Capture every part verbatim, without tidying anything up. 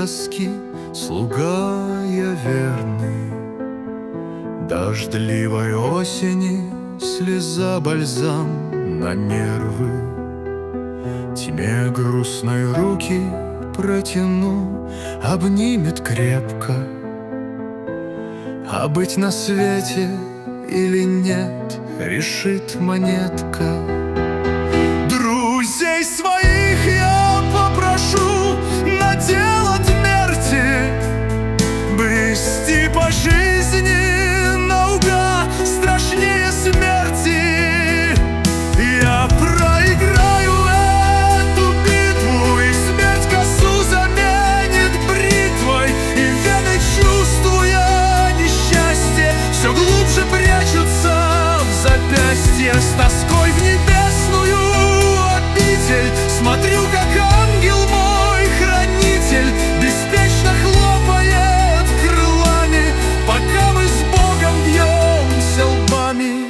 тоски слуга я верный. Дождливой осени слеза бальзам на нервы. Тебе грустной руки протяну, обнимет крепко. А быть на свете или нет, решит монетка. Друзей своих я попрошу наделать мерти, брести по жизни наугад страшнее смерти. Я проиграю эту битву, и смерть косу заменит бритвой, и вены, чувствуя несчастье, все глубже прячутся в запястье. С тоской в небесную обитель смотрю, как ангел мой хранитель беспечно хлопает крылами, пока мы с Богом бьемся лбами.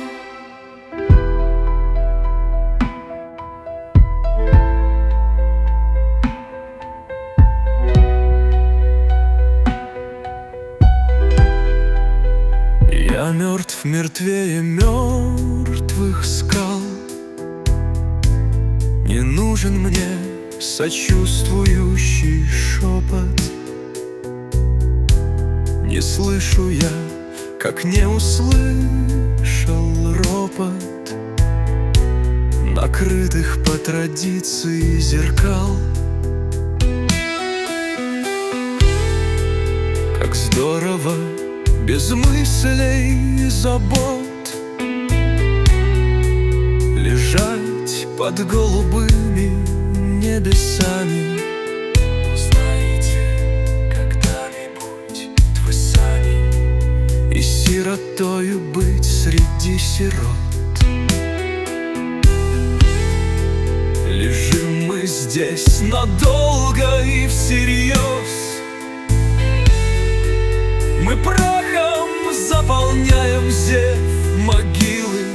Я мертв мертвее мертвых скал. Не нужен мне сочувствующий шепот. Не слышу я, как не услышал ропот накрытых по традиции зеркал. Как здорово без мыслей и забот лежать под голубыми небесами. Узнаете когда-нибудь вы сами, и сиротою быть среди сирот. Лежим мы здесь надолго и всерьез. Мы прахом заполняем зев могилы,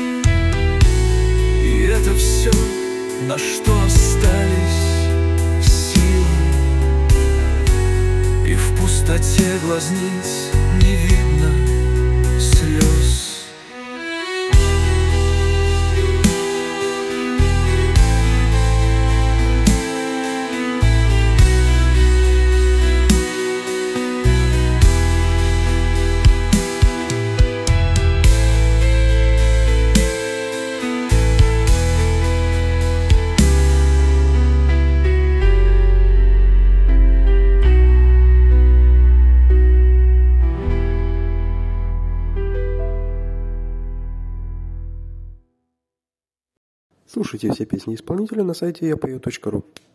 и это все, на что остались силы. И в пустоте глазниц не видно слез. Слушайте все песни исполнителя на сайте я пою точка ру.